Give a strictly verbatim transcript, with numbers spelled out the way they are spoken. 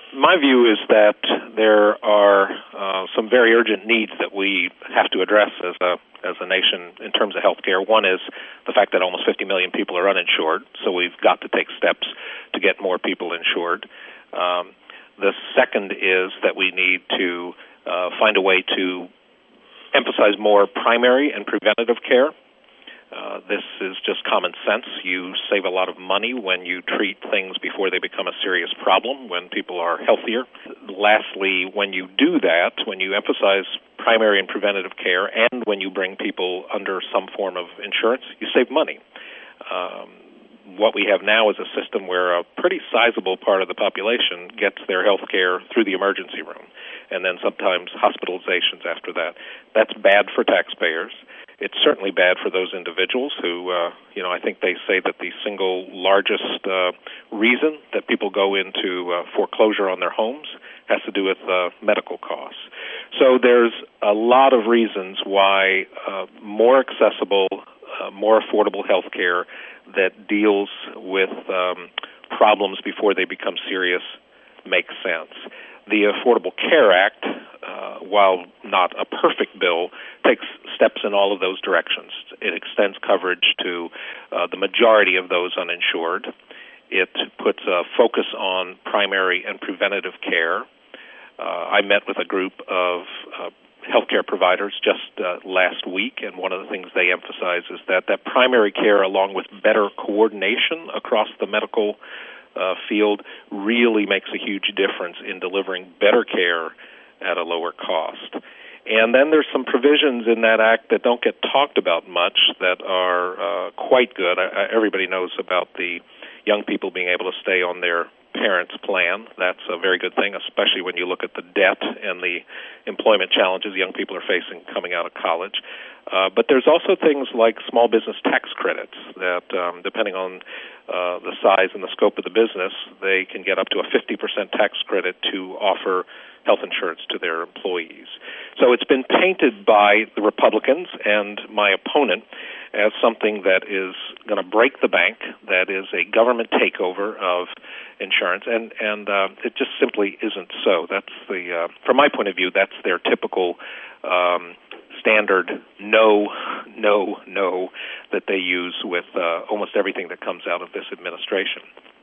My view is that there are uh, some very urgent needs that we have to address as a as a nation in terms of health care. One is the fact that almost fifty million people are uninsured, so we've got to take steps to get more people insured. Um, the second is that we need to uh, find a way to emphasize more primary and preventative care. Uh, this is just common sense. You save a lot of money when you treat things before they become a serious problem, when people are healthier. Lastly, when you do that, when you emphasize primary and preventative care, and when you bring people under some form of insurance, you save money. Um, what we have now is a system where a pretty sizable part of the population gets their health care through the emergency room, and then sometimes hospitalizations after that. That's bad for taxpayers. It's certainly bad for those individuals who, uh, you know, I think they say that the single largest uh, reason that people go into uh, foreclosure on their homes has to do with uh, medical costs. So there's a lot of reasons why uh, more accessible, uh, more affordable health care that deals with um, problems before they become serious makes sense. The Affordable Care Act, uh, while not a perfect bill, takes steps in all of those directions. It extends coverage to uh, the majority of those uninsured. It puts a focus on primary and preventative care. Uh, I met with a group of uh, healthcare providers just uh, last week, and one of the things they emphasize is that that primary care, along with better coordination across the medical Uh, field, really makes a huge difference in delivering better care at a lower cost. And then there's some provisions in that act that don't get talked about much that are uh, quite good. I, I, everybody knows about the young people being able to stay on their parents' plan. That's a very good thing, especially when you look at the debt and the employment challenges young people are facing coming out of college. Uh, but there's also things like small business tax credits that, um, depending on uh, the size and the scope of the business, they can get up to a fifty percent tax credit to offer health insurance to their employees. So it's been painted by the Republicans and my opponent as something that is going to break the bank, that is a government takeover of insurance, and and uh, it just simply isn't so. That's the, uh, from my point of view, that's their typical um, standard no, no, no that they use with uh, almost everything that comes out of this administration.